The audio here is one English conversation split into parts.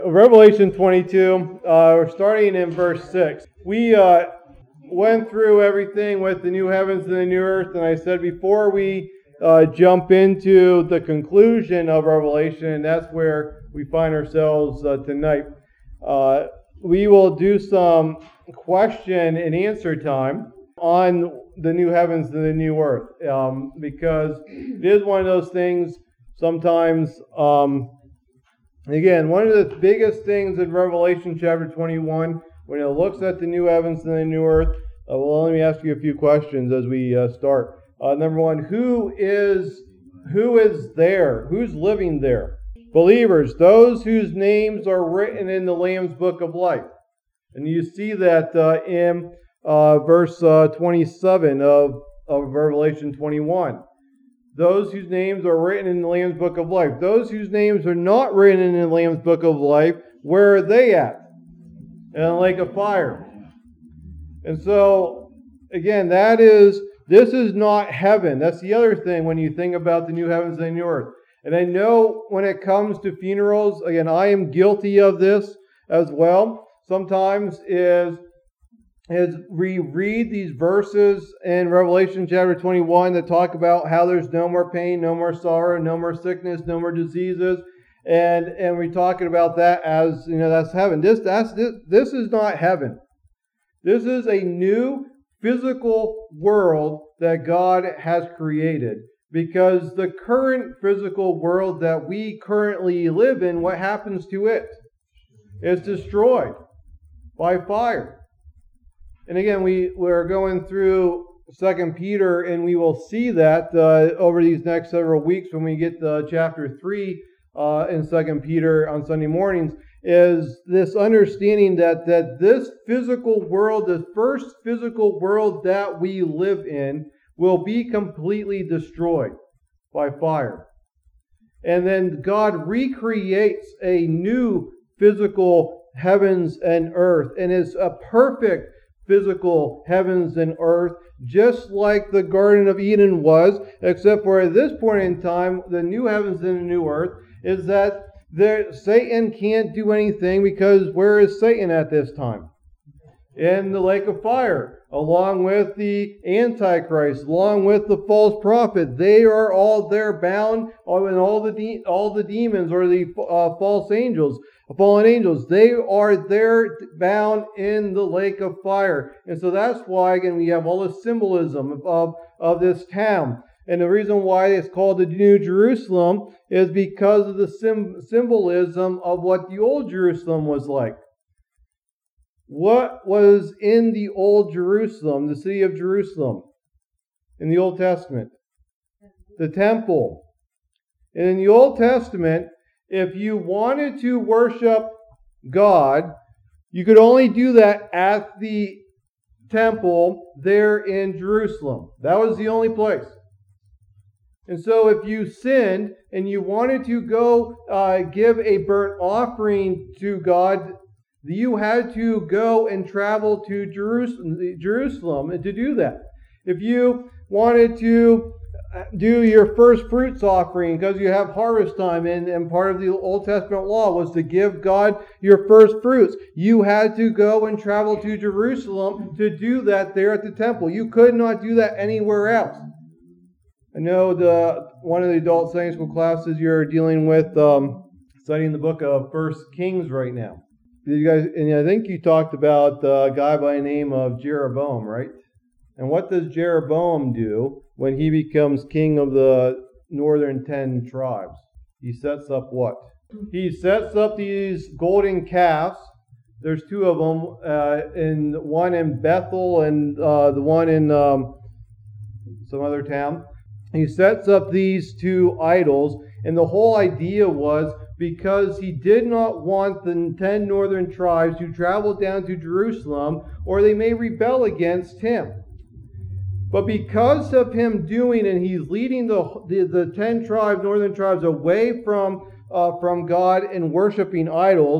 Revelation 22, we're starting in verse 6. We went through everything with the new heavens and the new earth, and I said before we jump into the conclusion of Revelation, and that's where we find ourselves tonight, we will do some question and answer time on the new heavens and the new earth, because it is one of those things sometimes. Again, one of the biggest things in Revelation chapter 21, when it looks at the new heavens and the new earth, well, let me ask you a few questions as we start. Number one, who is there? Who's living there? Believers, those whose names are written in the Lamb's book of life. And you see that in verse 27 of Revelation 21. Those whose names are written in the Lamb's book of life. Those whose names are not written in the Lamb's book of life, where are they at? In a lake of fire. And so, again, this is not heaven. That's the other thing when you think about the new heavens and the new earth. And I know when it comes to funerals, again, I am guilty of this as well. Sometimes as we read these verses in Revelation chapter 21 that talk about how there's no more pain, no more sorrow, no more sickness, no more diseases, and we're talking about that as, that's heaven. This is not heaven. This is a new physical world that God has created, because the current physical world that we currently live in, what happens to it? It's destroyed by fire. And again, we're going through 2 Peter, and we will see that over these next several weeks when we get to chapter 3 in 2 Peter on Sunday mornings, is this understanding that this physical world, the first physical world that we live in, will be completely destroyed by fire. And then God recreates a new physical heavens and earth, and it's a perfect physical heavens and earth, just like the Garden of Eden was, except for at this point in time, the new heavens and the new earth is that Satan can't do anything, because where is Satan at this time? In the lake of fire, along with the Antichrist, along with the false prophet. They are all there bound, and all the demons or the false angels, fallen angels, they are there bound in the lake of fire. And so that's why, again, we have all the symbolism of this town. And the reason why it's called the New Jerusalem is because of the symbolism of what the Old Jerusalem was like. What was in the Old Jerusalem, the city of Jerusalem, in the Old Testament? The temple. And in the Old Testament, if you wanted to worship God, you could only do that at the temple there in Jerusalem. That was the only place. And so if you sinned and you wanted to go give a burnt offering to God, you had to go and travel to Jerusalem to do that. If you wanted to do your first fruits offering because you have harvest time, and part of the Old Testament law was to give God your first fruits, you had to go and travel to Jerusalem to do that there at the temple. You could not do that anywhere else. I know one of the adult Sunday school classes you're dealing with studying the book of 1 Kings right now. You guys, and I think you talked about a guy by the name of Jeroboam, right? And what does Jeroboam do when he becomes king of the northern 10 tribes? He sets up what? He sets up these golden calves. There's two of them, one in Bethel and the one in some other town. He sets up these two idols, and the whole idea was because he did not want the 10 northern tribes to travel down to Jerusalem, or they may rebel against him. But because of him doing, and he's leading the 10 tribes, northern tribes, away from God and worshiping idols,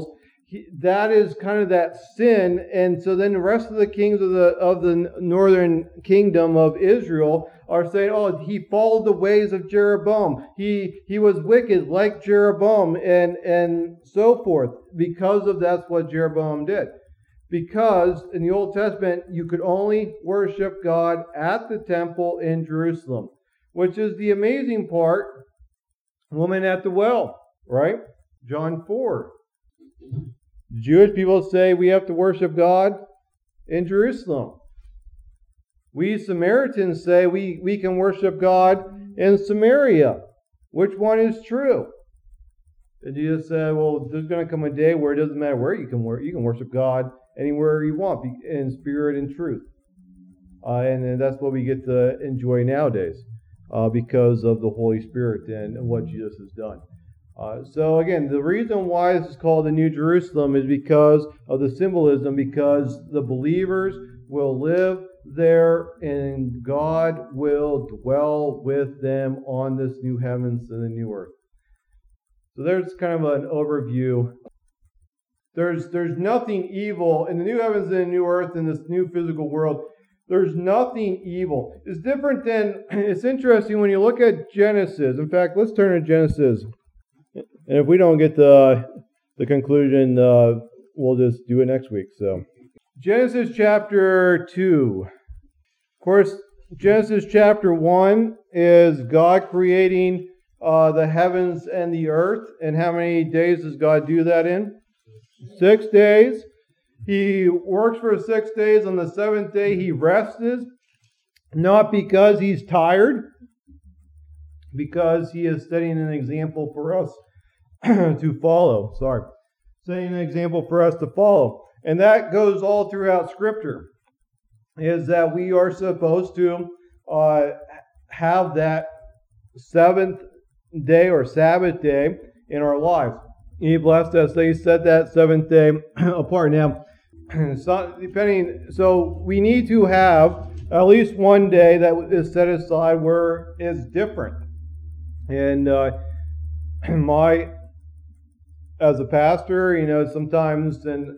that is kind of that sin. And so then the rest of the kings of the northern kingdom of Israel are saying, oh, he followed the ways of Jeroboam. He was wicked like Jeroboam and so forth, because of that's what Jeroboam did. Because in the Old Testament, you could only worship God at the temple in Jerusalem, which is the amazing part. Woman at the well, right? John 4. The Jewish people say we have to worship God in Jerusalem. We Samaritans say we can worship God in Samaria. Which one is true? And Jesus said, well, there's going to come a day where it doesn't matter where you can worship God anywhere you want, in spirit and truth. And that's what we get to enjoy nowadays because of the Holy Spirit and what Jesus has done. So again, the reason why this is called the New Jerusalem is because of the symbolism, because the believers will live there and God will dwell with them on this new heavens and the new earth. So there's kind of an overview. There's nothing evil in the new heavens and the new earth in this new physical world. There's nothing evil. It's different than, it's interesting when you look at Genesis. In fact, let's turn to Genesis. And if we don't get the conclusion, we'll just do it next week. So, Genesis chapter 2. Of course, Genesis chapter 1 is God creating the heavens and the earth. And how many days does God do that in? 6 days. He works for 6 days. On the seventh day, he rested. Not because he's tired, because he is setting an example for us to follow. Setting an example for us to follow. And that goes all throughout Scripture, is that we are supposed to have that seventh day or Sabbath day in our lives. He blessed us. They set that seventh day apart. Now, so we need to have at least one day that is set aside where it's different. And as a pastor, sometimes, and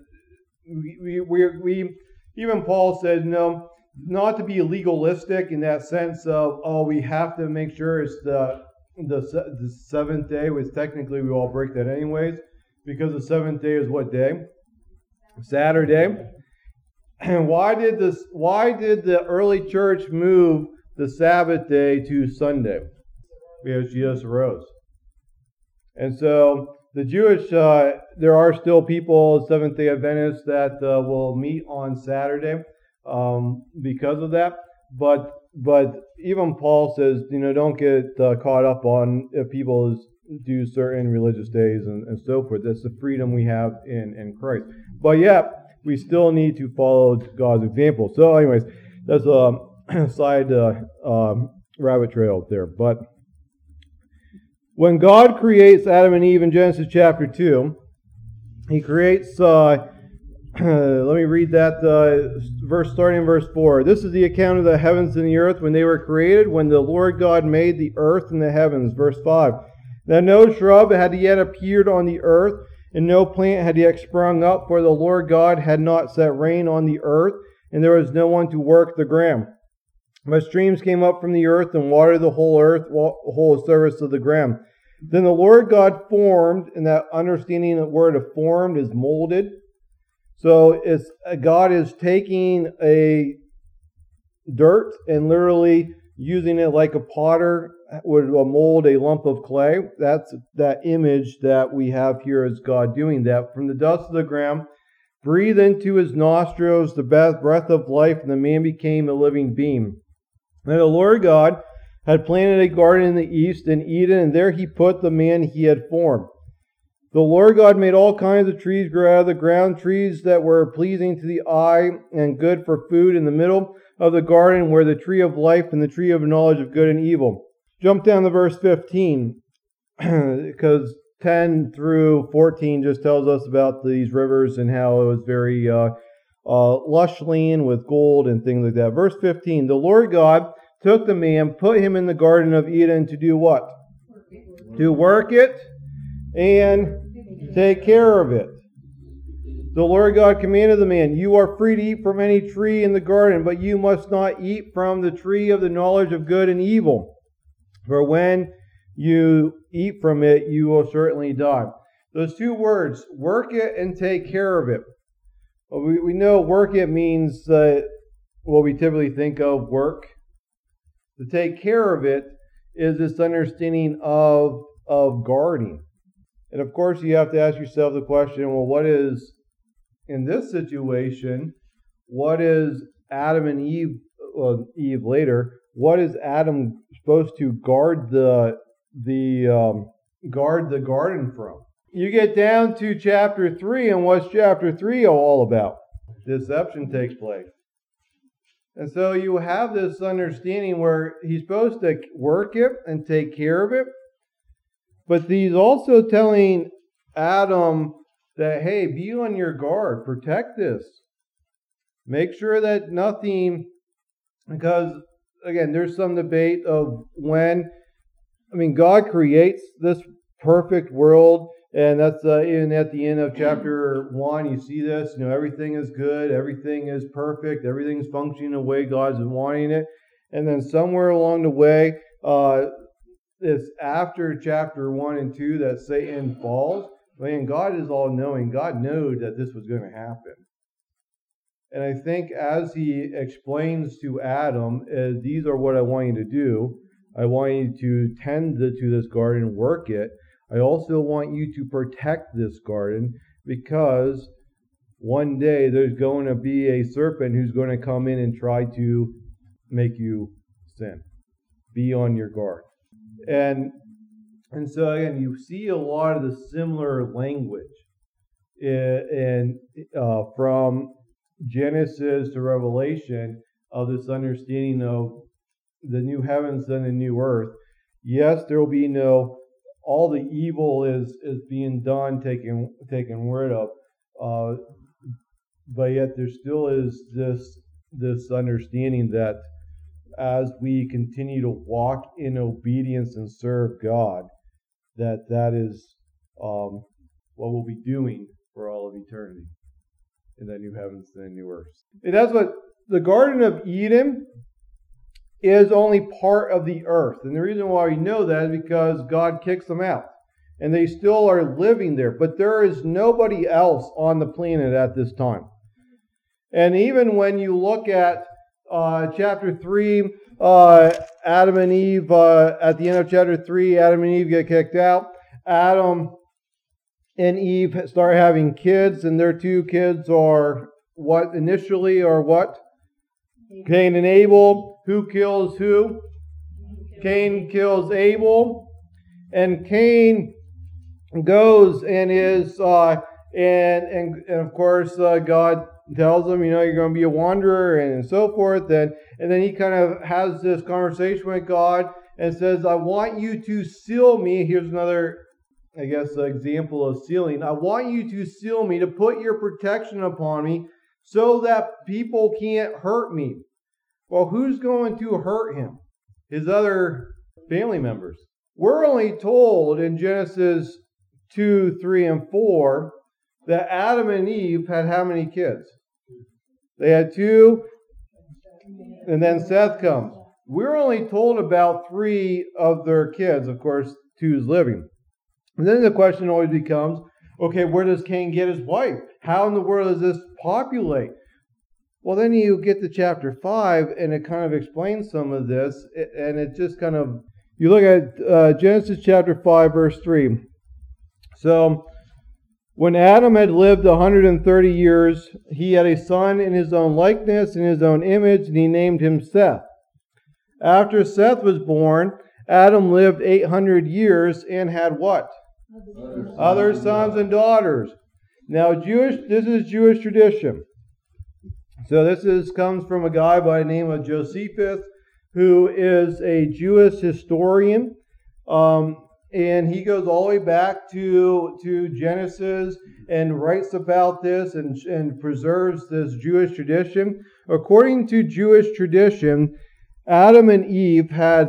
we even Paul said, not to be legalistic in that sense of, we have to make sure it's the seventh day, which technically we all break that anyways, because the seventh day is what day? Saturday. And why did the early church move the Sabbath day to Sunday? Because Jesus arose. And so the Jewish, there are still people, Seventh-day Adventists, that will meet on Saturday because of that. But even Paul says, don't get caught up on if people do certain religious days and so forth. That's the freedom we have in Christ. But yet, we still need to follow God's example. So anyways, that's a side rabbit trail there. But when God creates Adam and Eve in Genesis chapter 2, he creates, let me read that verse starting in verse 4. This is the account of the heavens and the earth when they were created, when the Lord God made the earth and the heavens. Verse 5. Now no shrub had yet appeared on the earth, and no plant had yet sprung up, for the Lord God had not set rain on the earth, and there was no one to work the ground. But streams came up from the earth and watered the whole earth, whole surface of the ground. Then the Lord God formed, and that understanding the word of formed is molded. So God is taking a dirt and literally using it like a potter would mold a lump of clay. That's that image that we have here as God doing that. From the dust of the ground, breathe into his nostrils the breath of life, and the man became a living being. And the Lord God had planted a garden in the east in Eden, and there he put the man he had formed. The Lord God made all kinds of trees grow out of the ground, trees that were pleasing to the eye and good for food. In the middle of the garden were the tree of life and the tree of knowledge of good and evil. Jump down to verse 15, because 10 through 14 just tells us about these rivers and how it was very lush land with gold and things like that. Verse 15, the Lord God took the man, put him in the Garden of Eden to do what? To work it and take care of it. The Lord God commanded the man, "You are free to eat from any tree in the garden, but you must not eat from the tree of the knowledge of good and evil. For when you eat from it, you will certainly die." Those two words, work it and take care of it. Well, we know work it means what we typically think of work. To take care of it is this understanding of guarding. And of course, you have to ask yourself the question, well, what is, in this situation, what is Adam and Eve, well, Eve later, what is Adam supposed to guard the garden from? You get down to chapter 3, and what's chapter 3 all about? Deception takes place. And so you have this understanding where he's supposed to work it and take care of it, but he's also telling Adam that, hey, be on your guard, protect this. Make sure that nothing, because, again, there's some debate of when, God creates this perfect world, and that's even at the end of chapter 1, you see this, everything is good, everything is perfect, everything's functioning the way God's wanting it. And then somewhere along the way, it's after chapter 1 and 2 that Satan falls. God is all-knowing. God knew that this was going to happen. And I think as he explains to Adam, these are what I want you to do. I want you to tend to this garden, work it. I also want you to protect this garden, because one day there's going to be a serpent who's going to come in and try to make you sin. Be on your guard. And so again, you see a lot of the similar language from Genesis to Revelation of this understanding of the new heavens and the new earth. Yes, there will be all the evil is being done, taken rid of, but yet there still is this understanding that as we continue to walk in obedience and serve God, that is what we'll be doing for all of eternity in the new heavens and the new earth. And that's what the Garden of Eden is, only part of the earth. And the reason why we know that is because God kicks them out. And they still are living there. But there is nobody else on the planet at this time. And even when you look at chapter 3, Adam and Eve, at the end of chapter 3, Adam and Eve get kicked out. Adam and Eve start having kids, and their two kids are what initially are what? Cain and Abel. Who kills who? Cain kills Abel. And Cain goes and is, and of course, God tells him, you're going to be a wanderer and so forth. And then he kind of has this conversation with God and says, I want you to seal me. Here's another, example of sealing. I want you to seal me, to put your protection upon me so that people can't hurt me. Well, who's going to hurt him? His other family members. We're only told in Genesis 2, 3, and 4 that Adam and Eve had how many kids? They had 2, and then Seth comes. We're only told about 3 of their kids. Of course, 2 is living. And then the question always becomes, okay, where does Cain get his wife? How in the world does this populate? Well, then you get to chapter 5, and it kind of explains some of this, and it just kind of, you look at Genesis chapter 5, verse 3. So, when Adam had lived 130 years, he had a son in his own likeness, in his own image, and he named him Seth. After Seth was born, Adam lived 800 years and had what? Other sons and daughters. Now, this is Jewish tradition. So this comes from a guy by the name of Josephus, who is a Jewish historian, and he goes all the way back to Genesis and writes about this and preserves this Jewish tradition. According to Jewish tradition, Adam and Eve had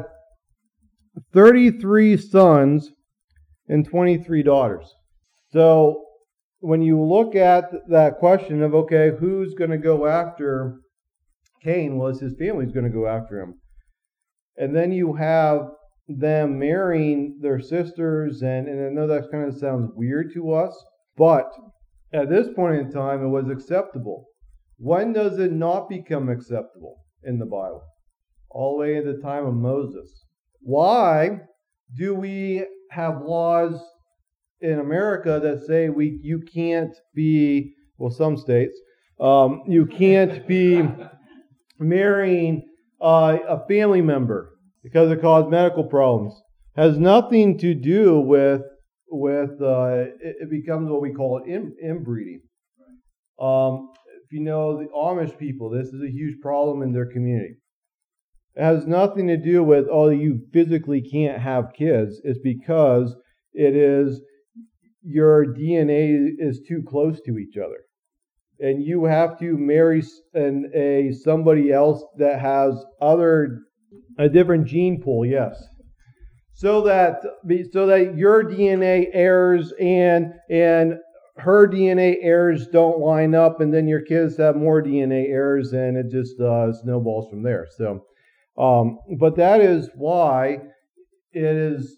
33 sons and 23 daughters. So when you look at that question of, okay, who's going to go after Cain? Was his family's going to go after him. And then you have them marrying their sisters, and I know that kind of sounds weird to us, but at this point in time, it was acceptable. When does it not become acceptable in the Bible? All the way at the time of Moses. Why do we have laws in America that say you can't be, well, some states, you can't be marrying a family member because it caused medical problems? Has nothing to do with it becomes what we call inbreeding. If you know the Amish people, this is a huge problem in their community. It has nothing to do with, oh, you physically can't have kids. It's because it is your DNA is too close to each other. And you have to marry somebody else that has a different gene pool, yes. So that your DNA errors and her DNA errors don't line up, and then your kids have more DNA errors, and it just snowballs from there. So, but that is why it is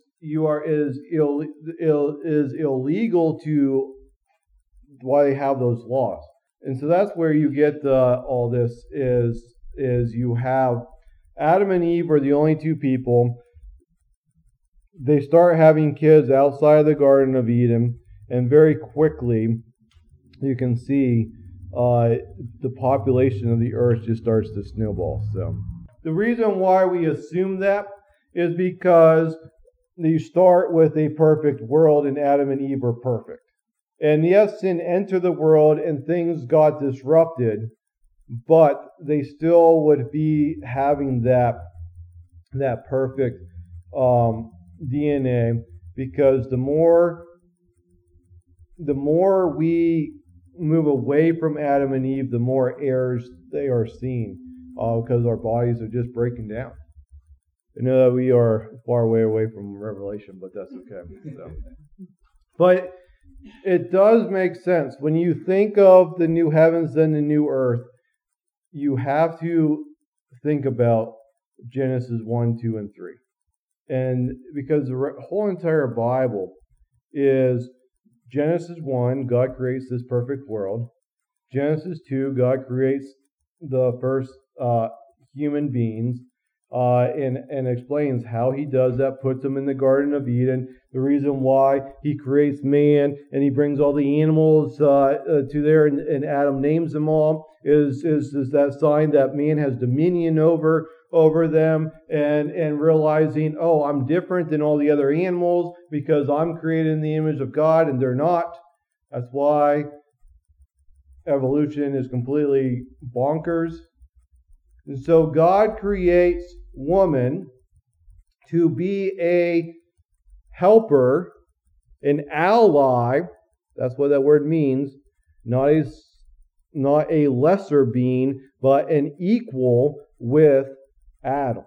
illegal to why they have those laws. And so that's where you get all this is you have Adam and Eve are the only two people. They start having kids outside of the Garden of Eden, and very quickly you can see the population of the earth just starts to snowball. So the reason why we assume that is because you start with a perfect world, and Adam and Eve are perfect. And yes, sin entered the world and things got disrupted, but they still would be having that perfect DNA, because the more we move away from Adam and Eve, the more errors they are seeing, because our bodies are just breaking down. I know that we are far way away from Revelation, but that's okay. So. But it does make sense. When you think of the new heavens and the new earth, you have to think about Genesis 1, 2, and 3. And because the whole entire Bible is Genesis 1, God creates this perfect world. Genesis 2, God creates the first human beings and explains how he does that, puts them in the Garden of Eden, the reason why he creates man, and he brings all the animals to there, and Adam names them all, is that sign that man has dominion over them, and realizing, oh, I'm different than all the other animals because I'm created in the image of God and they're not. That's why evolution is completely bonkers. And so God creates woman to be a helper, an ally. That's what that word means. Not a lesser being, but an equal with Adam,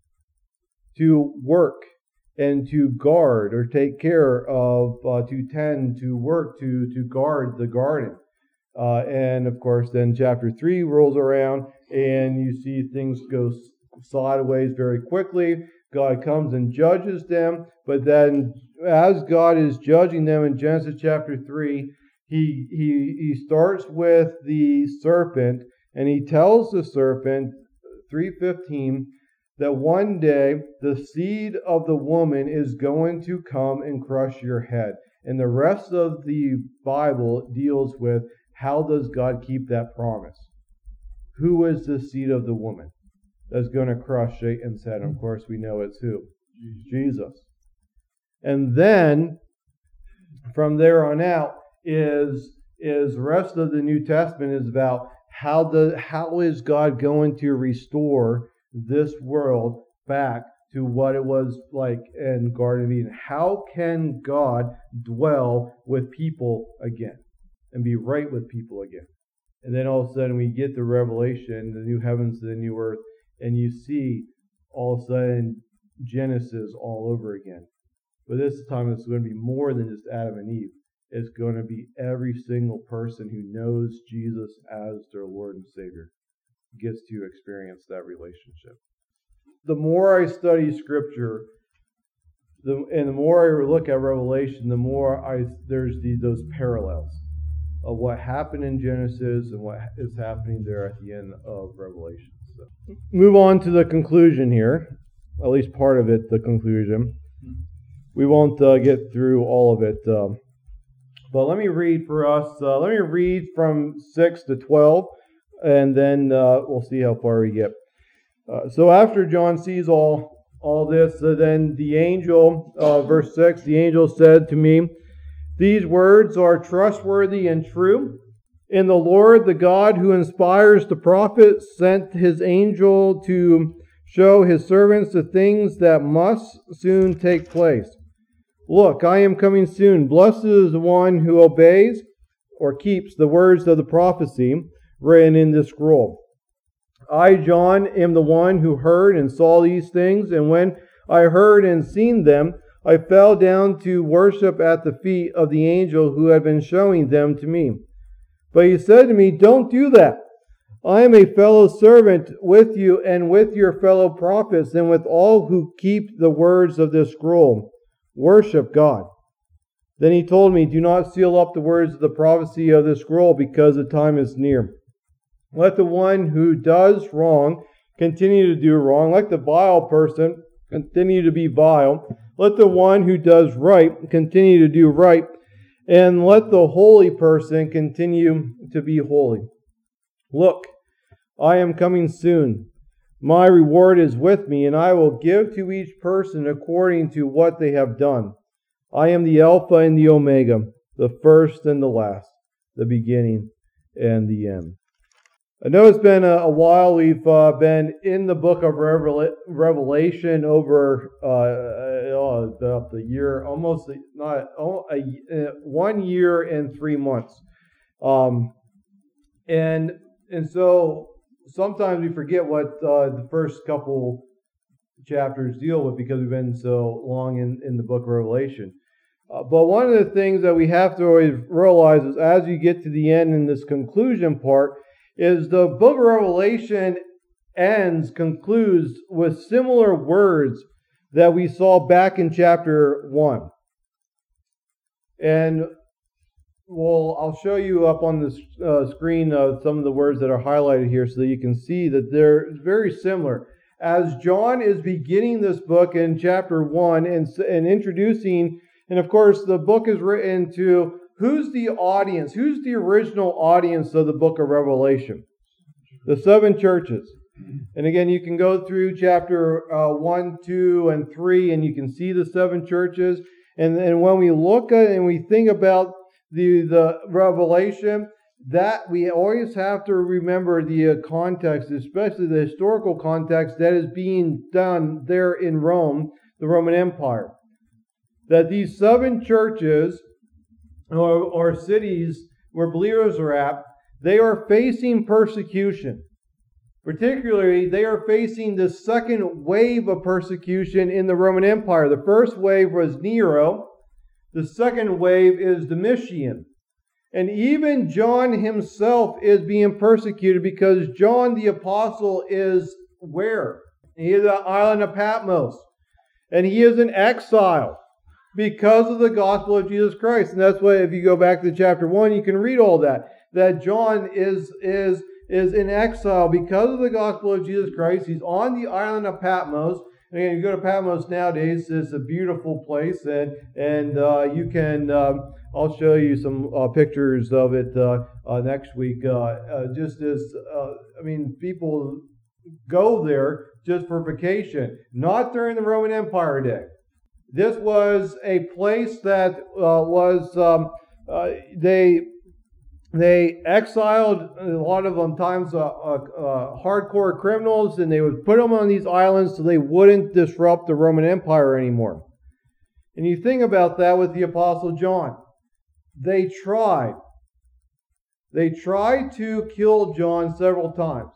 to work and to guard or take care of, to tend, to work, to guard the garden. And of course, then chapter 3 rolls around and you see things go sideways very quickly. God comes and judges them, but then as God is judging them in Genesis chapter 3, he starts with the serpent, and he tells the serpent, 3:15, that one day the seed of the woman is going to come and crush your head. And the rest of the Bible deals with how does God keep that promise? Who is the seed of the woman that's going to crush Satan's head? And of course, we know it's who? Jesus. And then from there on out is the rest of the New Testament is about how is God going to restore this world back to what it was like in Garden of Eden. How can God dwell with people again and be right with people again? And then all of a sudden we get the revelation, the new heavens, the new earth, and you see all of a sudden Genesis all over again. But this time it's going to be more than just Adam and Eve. It's going to be every single person who knows Jesus as their Lord and Savior gets to experience that relationship. The more I study Scripture, and the more I look at Revelation, the more there's those parallels of what happened in Genesis and what is happening there at the end of Revelation. So, move on to the conclusion here, at least part of it, the conclusion. We won't get through all of it, but let me read for us. Let me read from 6 to 12, and then we'll see how far we get. So after John sees all this, then the angel, verse 6, the angel said to me, "These words are trustworthy and true. And the Lord, the God who inspires the prophets, sent his angel to show his servants the things that must soon take place. Look, I am coming soon. Blessed is the one who obeys or keeps the words of the prophecy written in this scroll. I, John, am the one who heard and saw these things, and when I heard and seen them, I fell down to worship at the feet of the angel who had been showing them to me. But he said to me, 'Don't do that. I am a fellow servant with you and with your fellow prophets and with all who keep the words of this scroll. Worship God.' Then he told me, 'Do not seal up the words of the prophecy of this scroll, because the time is near. Let the one who does wrong continue to do wrong. Let the vile person continue to be vile. Let the one who does right continue to do right. And let the holy person continue to be holy. Look, I am coming soon. My reward is with me, and I will give to each person according to what they have done. I am the Alpha and the Omega, the first and the last, the beginning and the end." I know it's been a while. We've been in the book of Revelation over about the year, almost not 1 year and 3 months, and so sometimes we forget what the first couple chapters deal with because we've been so long in the book of Revelation. But one of the things that we have to always realize is as you get to the end in this conclusion part, is the book of Revelation concludes with similar words that we saw back in chapter 1. And I'll show you up on the screen some of the words that are highlighted here so that you can see that they're very similar. As John is beginning this book in chapter 1 and introducing, and of course the book is written to who's the audience? Who's the original audience of the book of Revelation? The 7 churches. And again, you can go through chapter 1, 2, and 3, and you can see the 7 churches. And when we look at and we think about the Revelation, that we always have to remember the context, especially the historical context that is being done there in Rome, the Roman Empire. That these 7 churches or cities where believers are at, they are facing persecution. Particularly, they are facing the second wave of persecution in the Roman Empire. The first wave was Nero. The second wave is Domitian. And even John himself is being persecuted because John the Apostle is where? He is on the island of Patmos. And he is in exile because of the gospel of Jesus Christ. And that's why if you go back to chapter 1, you can read all that. That John is in exile because of the gospel of Jesus Christ. He's on the island of Patmos. And again, you go to Patmos nowadays, it's a beautiful place. And you can, I'll show you some pictures of it next week. People go there just for vacation, not during the Roman Empire day. This was a place that they exiled a lot of them times hardcore criminals, and they would put them on these islands so they wouldn't disrupt the Roman Empire anymore. And you think about that with the Apostle John. They tried to kill John several times.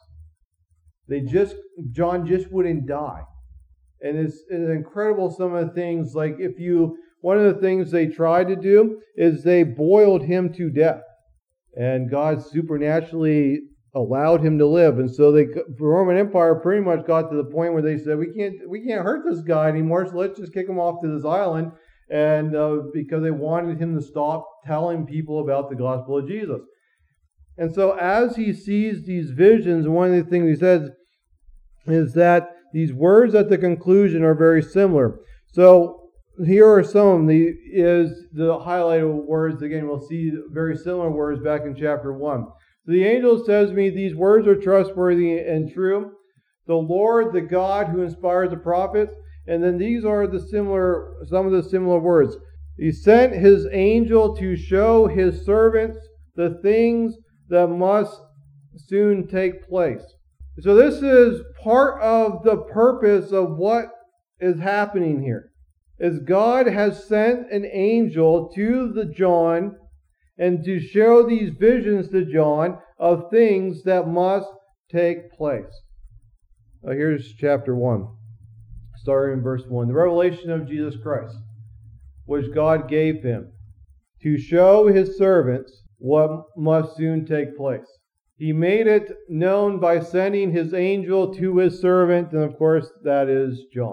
John just wouldn't die. And it's incredible some of the things, like if you one of the things they tried to do is they boiled him to death. And God supernaturally allowed him to live. And so the Roman Empire pretty much got to the point where they said, we can't hurt this guy anymore, so let's just kick him off to this island. And because they wanted him to stop telling people about the gospel of Jesus. And so as he sees these visions, one of the things he says is that these words at the conclusion are very similar. So here are some of them. Is the highlighted words. Again, we'll see very similar words back in chapter 1. So the angel says to me, these words are trustworthy and true. The Lord, the God who inspires the prophets. And then these are some of the similar words. He sent his angel to show his servants the things that must soon take place. So this is part of the purpose of what is happening here. Is God has sent an angel to the John and to show these visions to John of things that must take place. Here's chapter 1, starting in verse 1. The revelation of Jesus Christ, which God gave him, to show his servants what must soon take place. He made it known by sending his angel to his servant, and of course that is John.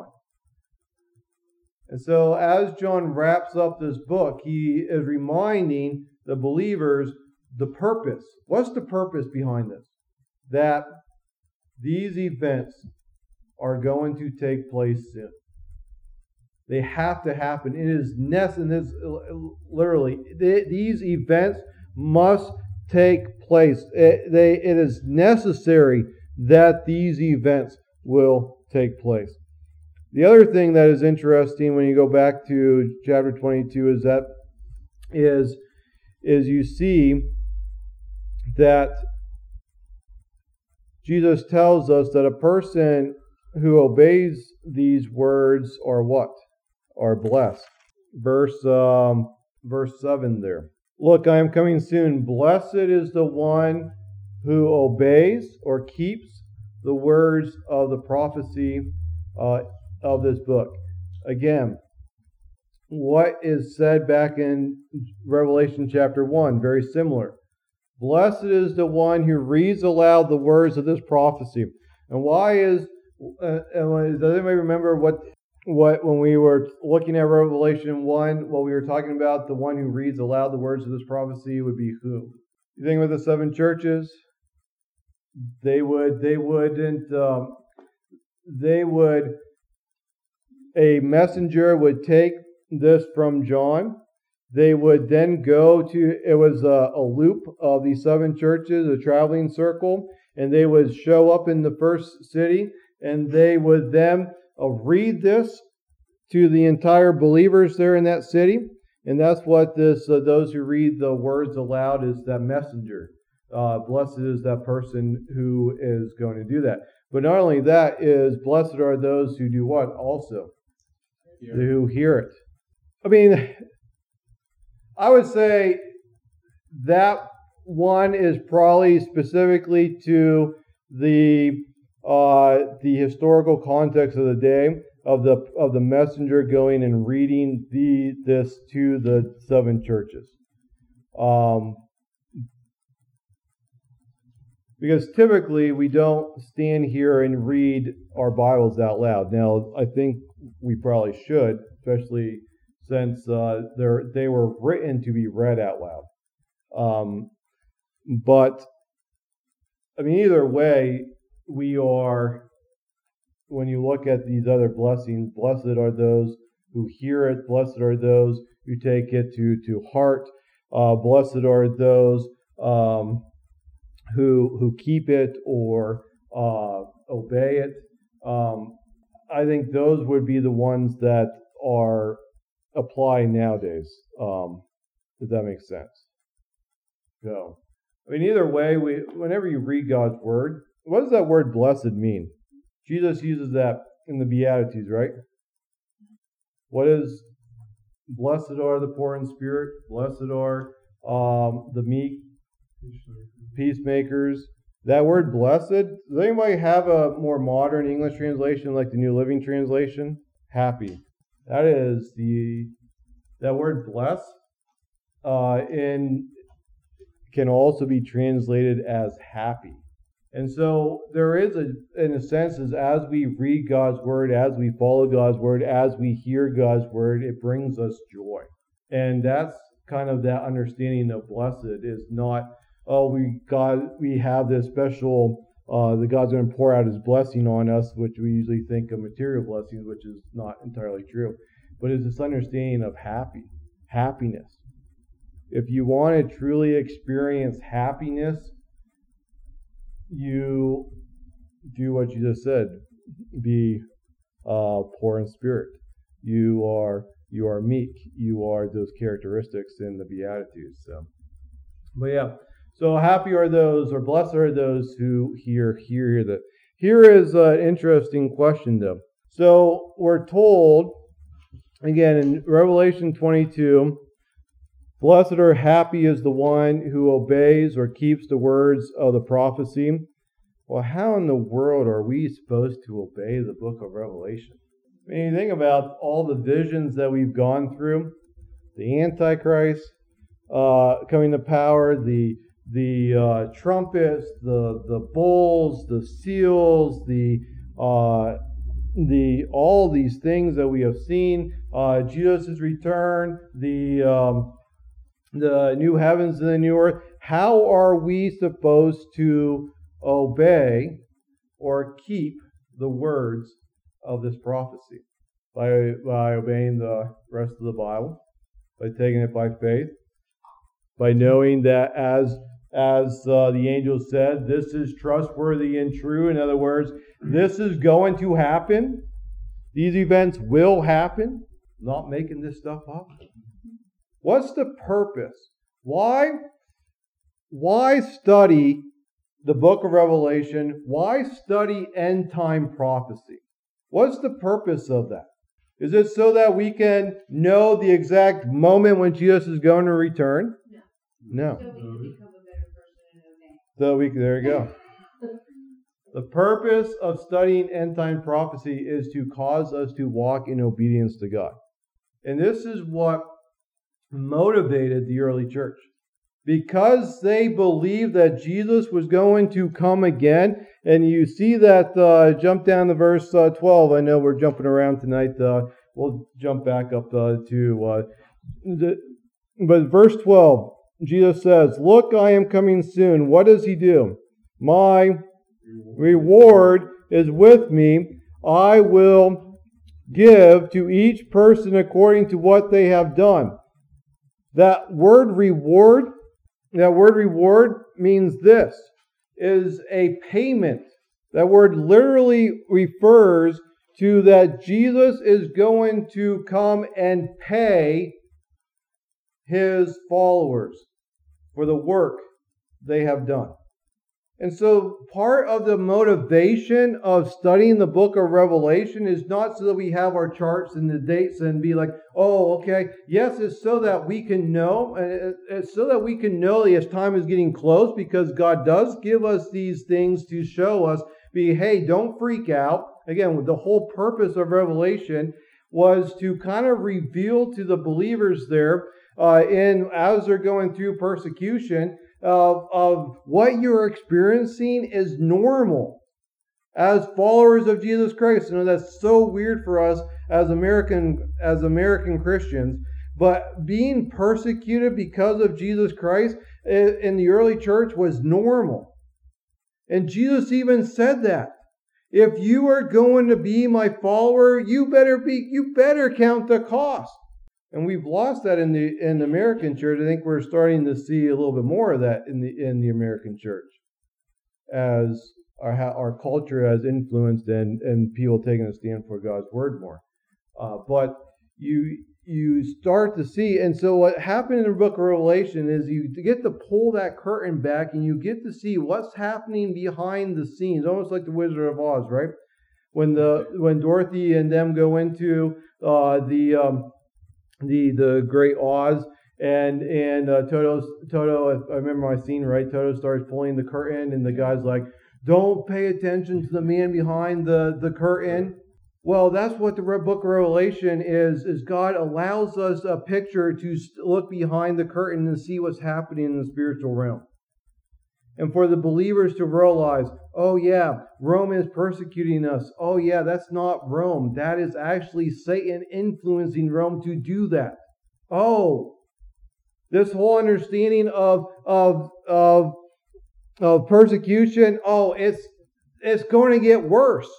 And so as John wraps up this book, he is reminding the believers the purpose. What's the purpose behind this? That these events are going to take place soon. They have to happen. It is literally, these events must take place. It is necessary that these events will take place. The other thing that is interesting when you go back to chapter 22 is you see that Jesus tells us that a person who obeys these words are what? Are blessed. Verse 7 there. Look, I am coming soon. Blessed is the one who obeys or keeps the words of the prophecy of this book. Again, what is said back in Revelation chapter 1, very similar. Blessed is the one who reads aloud the words of this prophecy. And why is, does anybody remember what when we were looking at Revelation 1, what we were talking about, the one who reads aloud the words of this prophecy would be who? You think with the 7 churches? A messenger would take this from John. They would then go to, it was a loop of these 7 churches, a traveling circle, and they would show up in the first city, and they would then read this to the entire believers there in that city. And that's what those who read the words aloud is that messenger. Blessed is that person who is going to do that. But not only that, is blessed are those who do what also? Who hear it. I mean, I would say that one is probably specifically to the historical context of the day of the messenger going and reading this to the 7 churches. Because typically we don't stand here and read our Bibles out loud. Now, I think we probably should, especially since they were written to be read out loud. But, I mean, either way, we are, when you look at these other blessings, blessed are those who hear it, blessed are those who take it to heart, blessed are those who keep it or obey it. I think those would be the ones that are applying nowadays. Does that make sense? So, I mean, either way, whenever you read God's word, what does that word blessed mean? Jesus uses that in the Beatitudes, right? What is blessed are the poor in spirit, blessed are the meek, peacemakers. That word blessed, does anybody have a more modern English translation like the New Living Translation? Happy. That is That word bless can also be translated as happy. And so there is, in a sense, as we read God's word, as we follow God's word, as we hear God's word, it brings us joy. And that's kind of that understanding of blessed is not, we have this special, that God's going to pour out his blessing on us, which we usually think of material blessings, which is not entirely true. But it's this understanding of happiness. If you want to truly experience happiness, you do what you just said. Be poor in spirit. You are meek. You are those characteristics in the Beatitudes. But yeah. So happy are those, or blessed are those who hear that. Here is an interesting question, though. So we're told again in Revelation 22. Blessed or happy is the one who obeys or keeps the words of the prophecy. Well, how in the world are we supposed to obey the book of Revelation? I mean, you think about all the visions that we've gone through, the Antichrist coming to power, the trumpets, the bowls, the seals, all these things that we have seen, Jesus' return, the new heavens and the new earth. How are we supposed to obey or keep the words of this prophecy? By obeying the rest of the Bible, by taking it by faith, by knowing that as the angel said, this is trustworthy and true. In other words, this is going to happen. These events will happen. Not making this stuff up. What's the purpose? Why study the book of Revelation? Why study end time prophecy? What's the purpose of that? Is it so that we can know the exact moment when Jesus is going to return? No. So we can become a better person and obey. There you go. The purpose of studying end time prophecy is to cause us to walk in obedience to God. And this is what motivated the early church. Because they believed that Jesus was going to come again. And you see that, jump down to verse 12. I know we're jumping around tonight. We'll jump back up but verse 12, Jesus says, "Look, I am coming soon." What does he do? "My reward is with me. I will give to each person according to what they have done." That word reward means this, is a payment. That word literally refers to that Jesus is going to come and pay his followers for the work they have done. And so part of the motivation of studying the book of Revelation is not so that we have our charts and the dates and be like, oh, okay. Yes, it's so that we can know. It's so that we can know that time is getting close, because God does give us these things to show us, hey, don't freak out. Again, the whole purpose of Revelation was to kind of reveal to the believers there, as they're going through persecution, of what you're experiencing is normal as followers of Jesus Christ. You know, that's so weird for us as American Christians, but being persecuted because of Jesus Christ in the early church was normal. And Jesus even said that. If you are going to be my follower, you better count the cost. And we've lost that in the American church. I think we're starting to see a little bit more of that in the American church, as our culture has influenced and people taking a stand for God's word more. But you start to see, and so what happened in the book of Revelation is you get to pull that curtain back and you get to see what's happening behind the scenes, almost like the Wizard of Oz, right? When Dorothy and them go into the Great Oz, and Toto, I remember my scene, right? Toto starts pulling the curtain, and the guy's like, "Don't pay attention to the man behind the curtain." Well, that's what the book of Revelation is God allows us a picture to look behind the curtain and see what's happening in the spiritual realm. And for the believers to realize, oh yeah, Rome is persecuting us. Oh yeah, that's not Rome. That is actually Satan influencing Rome to do that. Oh, this whole understanding of persecution, oh, it's going to get worse.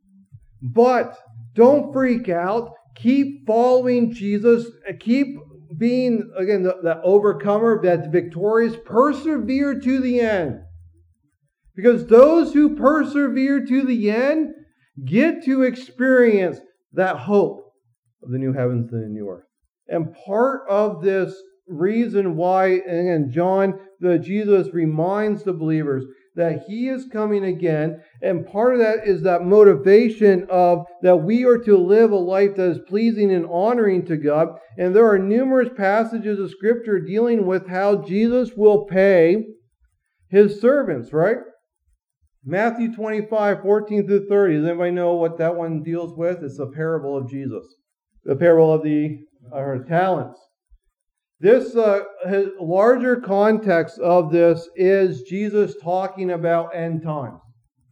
But don't freak out. Keep following Jesus. Keep being, again, the overcomer, that's victorious. Persevere to the end. Because those who persevere to the end get to experience that hope of the new heavens and the new earth. And part of this reason why, and again, Jesus reminds the believers that he is coming again, and part of that is that motivation of that we are to live a life that is pleasing and honoring to God. And there are numerous passages of Scripture dealing with how Jesus will pay his servants, right? Matthew 25, 14 through 30. Does anybody know what that one deals with? It's the parable of Jesus. The parable of the talents. This larger context of this is Jesus talking about end times.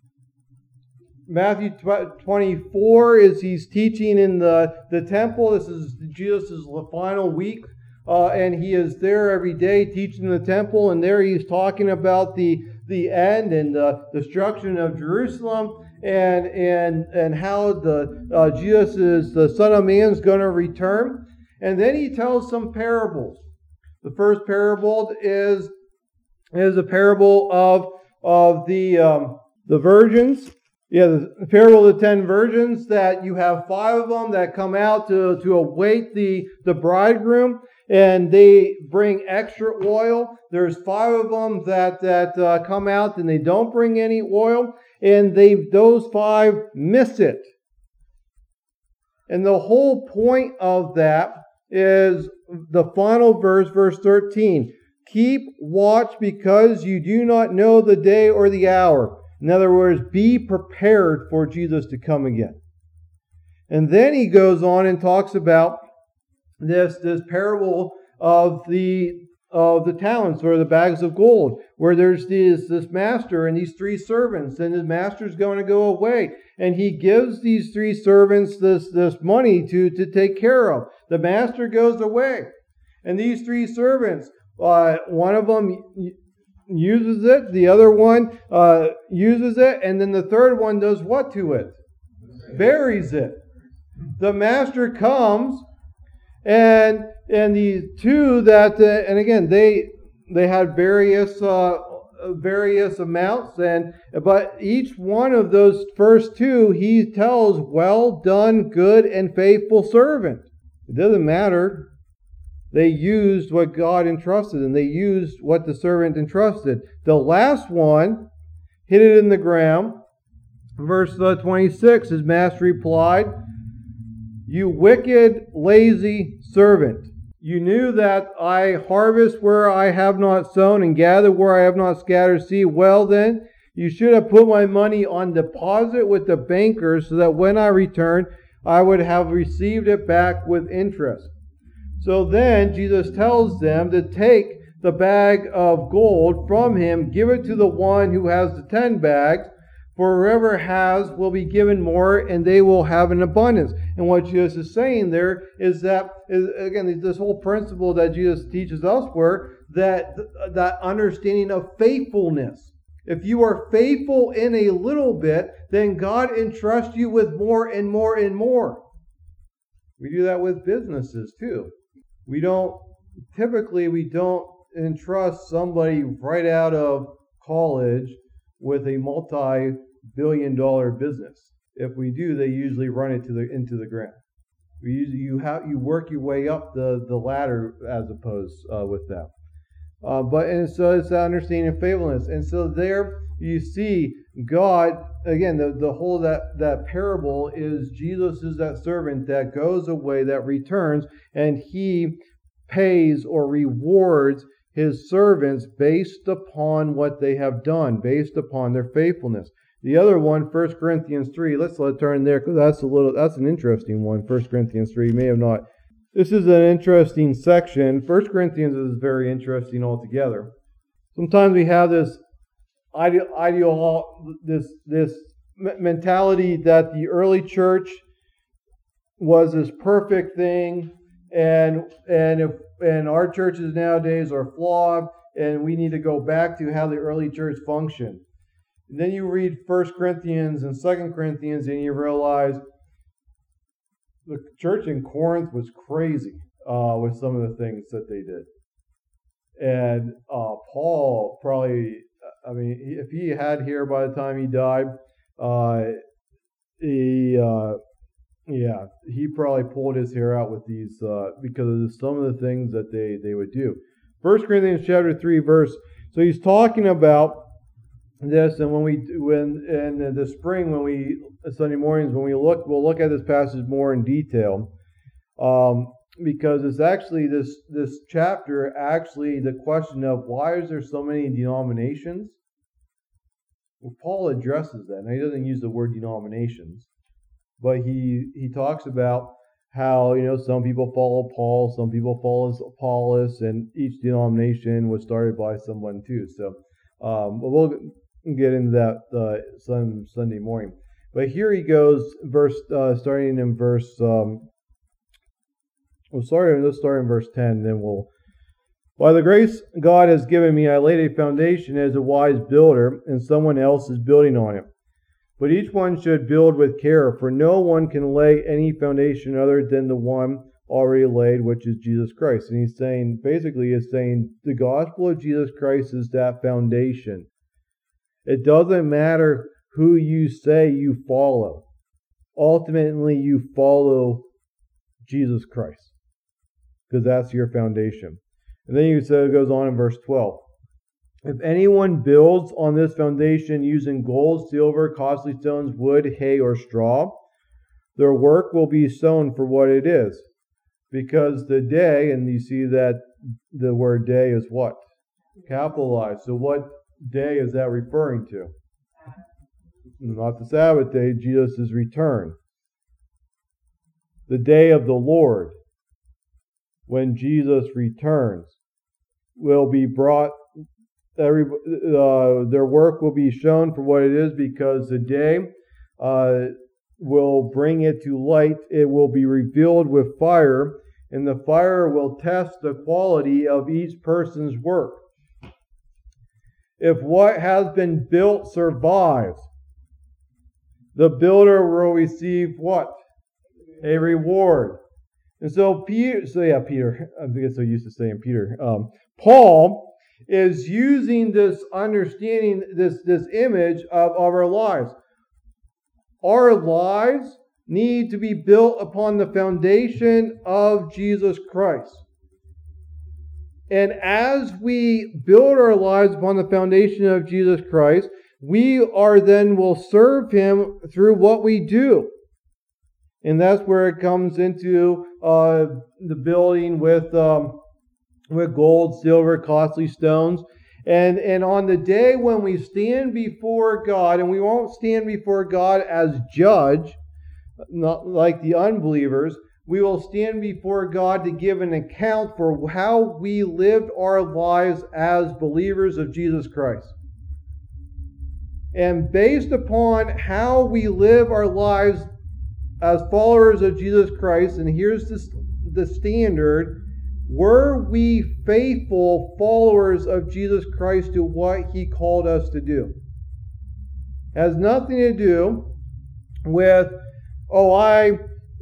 Matthew 24 is he's teaching in the temple. This is Jesus' final week, and he is there every day teaching in the temple. And there he's talking about the end and the destruction of Jerusalem, and how Jesus is the Son of Man is going to return. And then he tells some parables. The first parable is a parable of the virgins. Yeah, the parable of the 10 virgins, that you have 5 of them that come out to await the bridegroom, and they bring extra oil. There's 5 of them that come out and they don't bring any oil, and those 5 miss it. And the whole point of that is the final verse, verse 13. Keep watch, because you do not know the day or the hour. In other words, be prepared for Jesus to come again. And then he goes on and talks about this parable of the talents, or the bags of gold, where there's this master and these 3 servants, and his master's going to go away, and he gives these 3 servants this money to take care of. The master goes away, and these 3 servants, one of them uses it, the other one uses it, and then the third one does what to it? Buries it. The master comes, and these 2 that, and again, they had various amounts, but each one of those first 2, he tells, well done, good and faithful servant. It doesn't matter. They used what God entrusted, and they used what the servant entrusted. The last one hit it in the ground. Verse 26, his master replied, "You wicked, lazy servant. You knew that I harvest where I have not sown and gather where I have not scattered seed. Well then, you should have put my money on deposit with the bankers, so that when I return, I would have received it back with interest." So then Jesus tells them to take the bag of gold from him, give it to the one who has the 10 bags, for whoever has will be given more, and they will have an abundance. And what Jesus is saying there is that, again, this whole principle that Jesus teaches elsewhere, that understanding of faithfulness. If you are faithful in a little bit, then God entrusts you with more and more and more. We do that with businesses too. We don't entrust somebody right out of college with a multi-billion-dollar business. If we do, they usually run it into the ground. You work your way up the ladder as opposed with them. So it's that understanding of faithfulness. And so there you see God, again, the whole that parable is Jesus is that servant that goes away, that returns, and he pays or rewards his servants based upon what they have done, based upon their faithfulness. The other one, 1 Corinthians 3, let's turn there because that's an interesting one. 1 Corinthians 3, you may have not. This is an interesting section. 1 Corinthians is very interesting altogether. Sometimes we have this this mentality that the early church was this perfect thing, and our churches nowadays are flawed, and we need to go back to how the early church functioned. And then you read 1 Corinthians and 2 Corinthians, and you realize the church in Corinth was crazy with some of the things that they did. And Paul probably, if he had hair by the time he died, he probably pulled his hair out with these because of some of the things that they would do. 1 Corinthians chapter 3 verse. So he's talking about this, and when in the spring, Sunday mornings we'll look at this passage more in detail, because it's actually this chapter actually the question of why is there so many denominations. Well, Paul addresses that. Now he doesn't use the word denominations, but he talks about how some people follow Paul, some people follow Apollos, and each denomination was started by someone too. So we'll get into that Sunday morning. But here he goes, starting in verse. Let's start in verse 10. Then by the grace God has given me, I laid a foundation as a wise builder, and someone else is building on it. But each one should build with care, for no one can lay any foundation other than the one already laid, which is Jesus Christ. And he's saying the gospel of Jesus Christ is that foundation. It doesn't matter who you say you follow. Ultimately, you follow Jesus Christ, because that's your foundation. And then it goes on in verse 12. If anyone builds on this foundation using gold, silver, costly stones, wood, hay, or straw, their work will be sown for what it is. Because the day, and you see that the word day is what? Capitalized. So what day is that referring to? Not the Sabbath day, Jesus' return. The day of the Lord, when Jesus returns, will be brought. Their work will be shown for what it is, because the day will bring it to light. It will be revealed with fire, and the fire will test the quality of each person's work. If what has been built survives, the builder will receive what? A reward. And so Peter, I get so used to saying Peter. Paul is using this understanding, this image of our lives. Our lives need to be built upon the foundation of Jesus Christ. And as we build our lives upon the foundation of Jesus Christ, we will serve Him through what we do. And that's where it comes into the building with gold, silver, costly stones. And on the day when we stand before God, and we won't stand before God as judge, not like the unbelievers, we will stand before God to give an account for how we lived our lives as believers of Jesus Christ. And based upon how we live our lives as followers of Jesus Christ, and here's the standard, were we faithful followers of Jesus Christ to what He called us to do? It has nothing to do with, I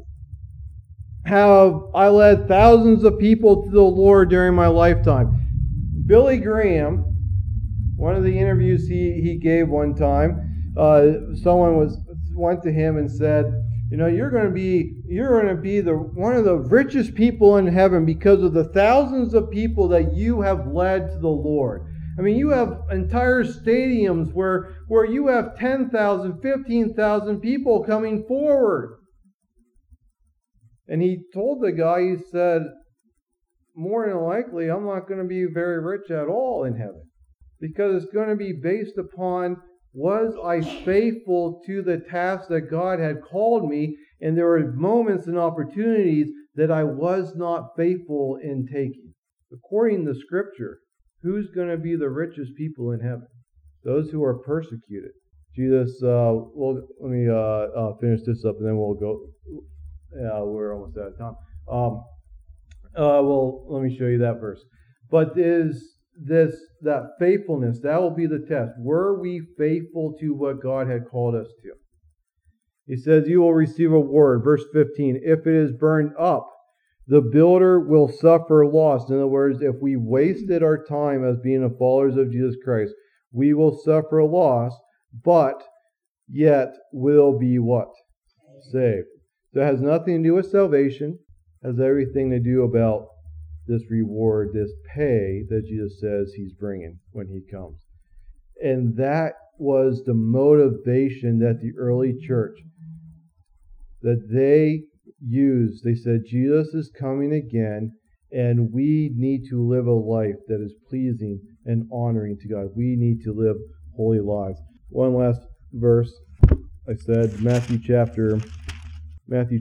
led thousands of people to the Lord during my lifetime. Billy Graham, one of the interviews he gave one time, someone went to him and said, you're going to be one of the richest people in heaven because of the thousands of people that you have led to the Lord. I mean, you have entire stadiums where you have 10,000, 15,000 people coming forward. And he told the guy, he said, more than likely, I'm not going to be very rich at all in heaven, because it's going to be based upon Was I faithful to the task that God had called me? And there were moments and opportunities that I was not faithful in taking. According to Scripture, who's going to be the richest people in heaven? Those who are persecuted. Jesus, well, let me finish this up and then we'll go. We're almost out of time. Well, let me show you that verse. But that faithfulness, that will be the test. Were we faithful to what God had called us to? He says, you will receive a word. Verse 15, if it is burned up, the builder will suffer loss. In other words, if we wasted our time as being followers of Jesus Christ, we will suffer loss, but yet will be what? Saved. So it has nothing to do with salvation. It has everything to do about this reward, this pay that Jesus says he's bringing when he comes. And that was the motivation that the early church, that they used. They said, Jesus is coming again, and we need to live a life that is pleasing and honoring to God. We need to live holy lives. One last verse. I said Matthew chapter 5. Matthew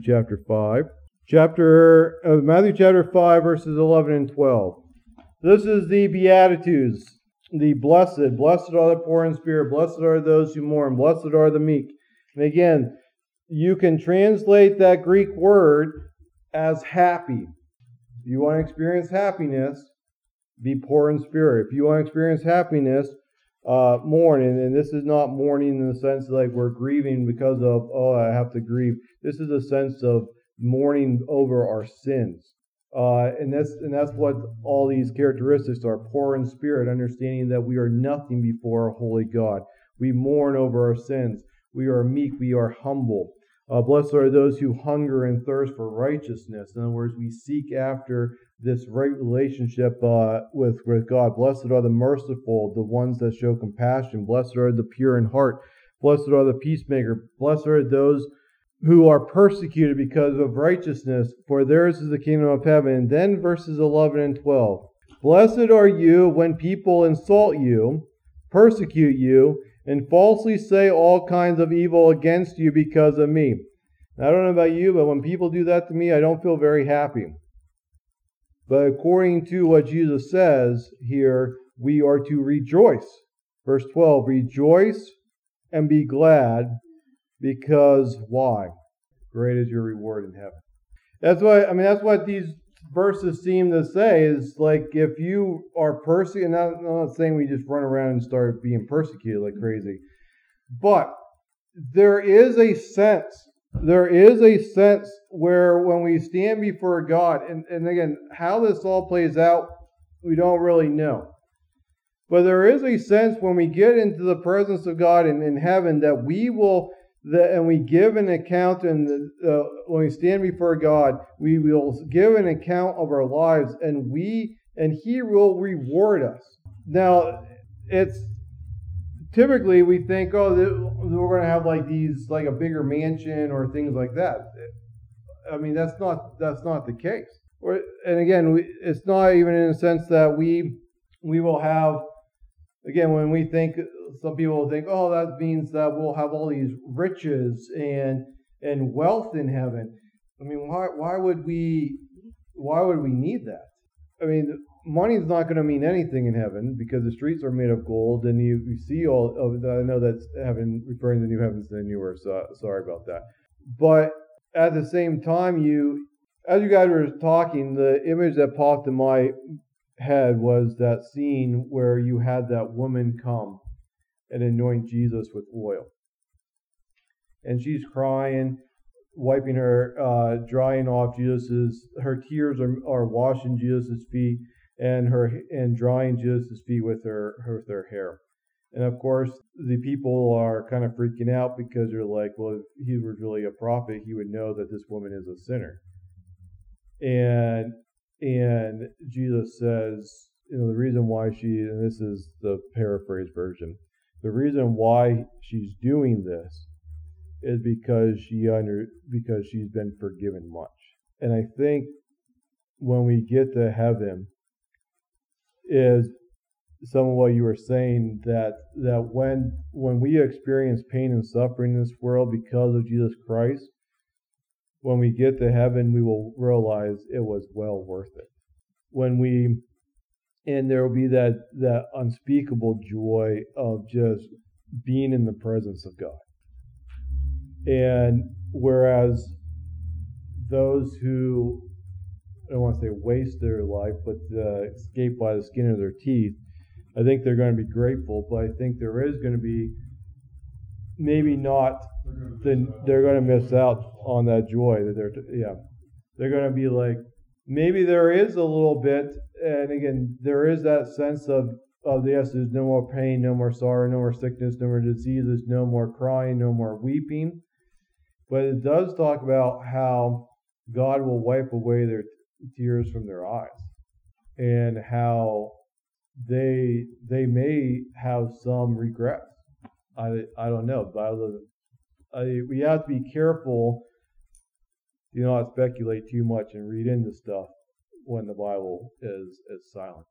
chapter 5, verses 11 and 12. This is the Beatitudes, the blessed. Blessed are the poor in spirit. Blessed are those who mourn. Blessed are the meek. And again, you can translate that Greek word as happy. If you want to experience happiness, be poor in spirit. If you want to experience happiness, mourn. And this is not mourning in the sense like we're grieving because of, I have to grieve. This is a sense of mourning over our sins. And that's what all these characteristics are. Poor in spirit, understanding that we are nothing before a holy God. We mourn over our sins. We are meek. We are humble. Blessed are those who hunger and thirst for righteousness. In other words, we seek after this right relationship with God. Blessed are the merciful, the ones that show compassion. Blessed are the pure in heart. Blessed are the peacemaker. Blessed are those who are persecuted because of righteousness, for theirs is the kingdom of heaven. And then verses 11 and 12. Blessed are you when people insult you, persecute you, and falsely say all kinds of evil against you because of me. I don't know about you, but when people do that to me, I don't feel very happy. But according to what Jesus says here, we are to rejoice. Verse 12, rejoice and be glad, because why? Great is your reward in heaven. That's what these verses seem to say, is like if you are persecuted, and I'm not saying we just run around and start being persecuted like crazy, but there is a sense where when we stand before God, and again, how this all plays out, we don't really know. But there is a sense when we get into the presence of God in heaven that we will, and we give an account, and when we stand before God, we will give an account of our lives, and He will reward us. Now, it's typically we think, we're going to have like a bigger mansion or things like that. I mean, that's not the case. And again, it's not even in a sense that we will have. Again, when we think, some people think, that means that we'll have all these riches and wealth in heaven. I mean, why would we need that? I mean, money's not going to mean anything in heaven because the streets are made of gold, and you see all of that. I know that's heaven, referring to the new heavens and the new earth. So sorry about that. But at the same time, as you guys were talking, the image that popped in my head was that scene where you had that woman come and anoint Jesus with oil, and she's crying, wiping her, drying off her tears are washing Jesus's feet, and drying Jesus's feet with her hair. And of course, the people are kind of freaking out because they're like, well, if he was really a prophet, he would know that this woman is a sinner. And Jesus says, the reason why and this is the paraphrase version, the reason why she's doing this is because she's been forgiven much. And I think when we get to heaven, is some of what you were saying, that when we experience pain and suffering in this world because of Jesus Christ, when we get to heaven, we will realize it was well worth it. And there will be that unspeakable joy of just being in the presence of God. And whereas those who, I don't want to say waste their life, but escape by the skin of their teeth, I think they're going to be grateful, but I think there is going to be maybe not, they're going to miss out on that joy that they're going to be like, maybe there is a little bit, and again, there is that sense of yes, there's no more pain, no more sorrow, no more sickness, no more diseases, no more crying, no more weeping. But it does talk about how God will wipe away their tears from their eyes, and how they may have some regrets. I don't know, but we have to be careful, not speculate too much and read into stuff when the Bible is silent.